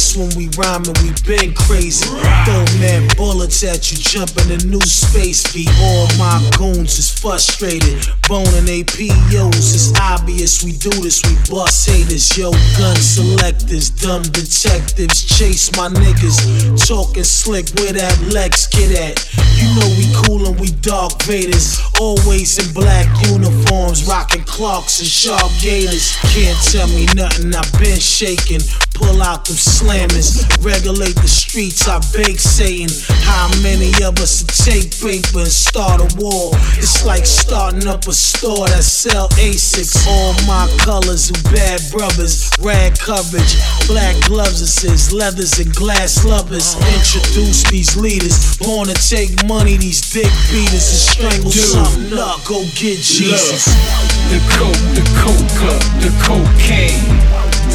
That's when we rhyming, we been crazy. Throw mad bullets at you, jumping in new space. Be all my goons is frustrated, boning APOs. It's obvious we do this, we bust haters. Yo, gun selectors, dumb detectives, chase my niggas. Talking slick, where that Lex get at? You know we cool and we Dark Vaders. Always in black uniforms, rocking Clarks and sharp gators. Can't tell me nothing, I've been shaking. Pull out them slammers, regulate the streets, I bake Satan. How many of us would take paper and start a war? It's like starting up a store that sell Asics. All my colors and bad brothers, rag coverage, black gloves, it says leathers and glass lovers. Introduce these leaders, born to take money, these dick beaters and strangle something up. Go get Jesus. The coke, the coca, the cocaine. The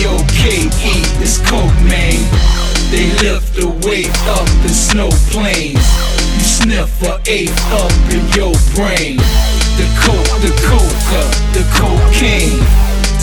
C-O-K-E is coke, man. They lift the weight up in snow plains. You sniff for 8 up in your brain. The coke, the coca, the cocaine. The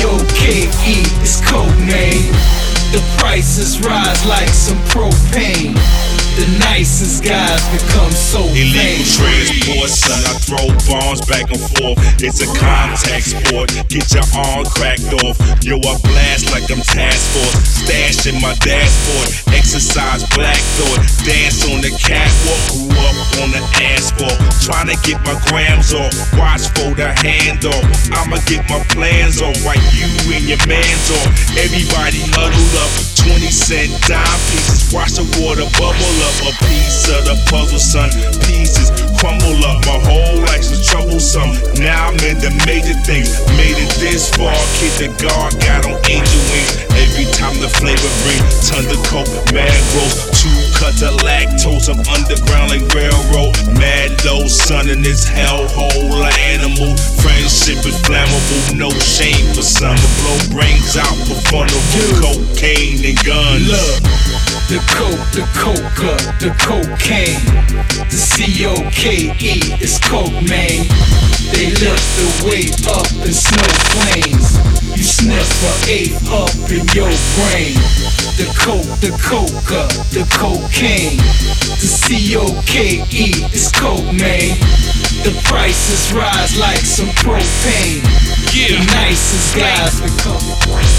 C-O-K-E is coke, man. The prices rise like some propane. The nicest guys become so illegal famous. transport, son, I throw bombs back and forth. It's a contact sport, get your arm cracked off. Yo, I blast like I'm task force. Stash in my dashboard, exercise black thought. Dance on the catwalk, grew up on the asphalt. Trying to get my grams off, watch for the handoff. I'ma get my plans off, wipe you and your mans off. Everybody huddled up, 20-cent dime pieces. Watch the water bubble up. A piece of the puzzle, son. Pieces crumble up. My whole life's was troublesome. Now I'm in the major things. Made it this far. Kid the guard got on angel wings. Every time the flavor ring, tons of coke, mad gross. 2 cuts of lactose. I'm underground like railroad. Mad low, son, in this hellhole. Animal friendship is flammable. No shame for some to blow brains out for fun of cocaine and guns. Look, the coke, the coca, the cocaine. The C-O-K-E is coke, man. They lift the weight up in snow plains. You sniff for 8 up in your brain. The coke, the coca, the cocaine. The C-O-K-E is coke, man. The prices rise like some propane. The nicest guys become